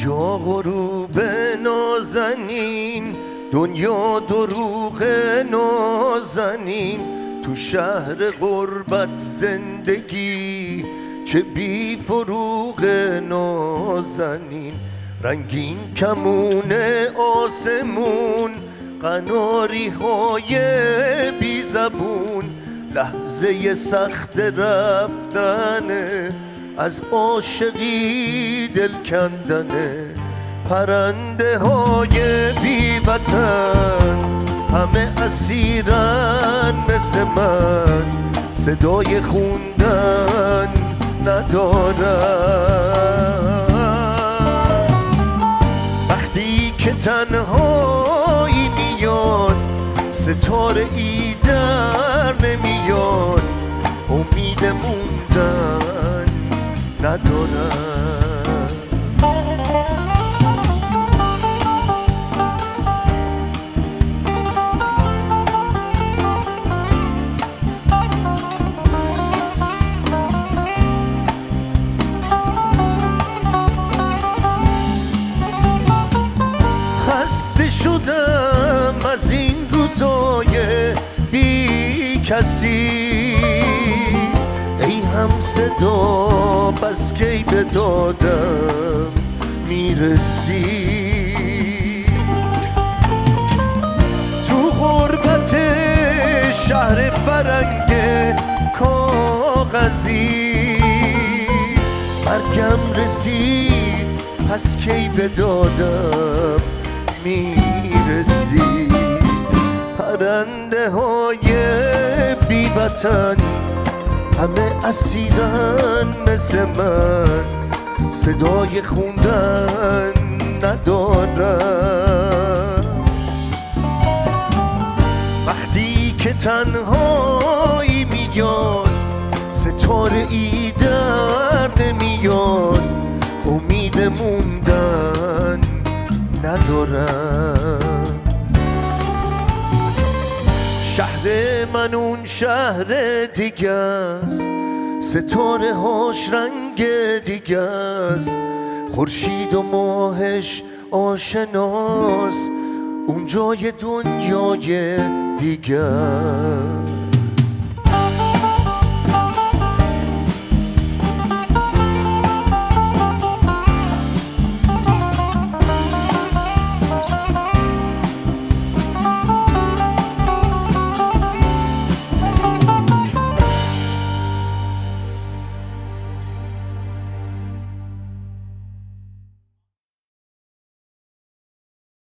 اینجا غروب نازنین، دنیا دروغ نازنین، تو شهر غربت زندگی چه بی فروغ نازنین. رنگین کمون آسمون، قناری های بی زبون، لحظه سخت رفتنه، از عاشقی دل کندنه. پرنده های بی وطن همه اسیرن مثل من، صدای خوندن ندارن. وقتی که تنهایی میاد، ستاره ای در نمیاد، امید موندن ندارن. خسته شدم از این روزای بی کسی، ای هم صدا بس کی به دادم میرسی. تو غربت شهر فرنگ کاغذی، مرگم رسید پس کی به دادم میرسی. پرنده های بی وطن همه اسیرن مثل من، صدای خوندن ندارن. وقتی که تنهایی میاد، ستاره ای در نمیاد، امید موندن ندارن. شهر من اون شهر دیگه است، ستاره هاش رنگ دیگه است، خورشید و ماهش آشناست، اون جای دنیای دیگه است.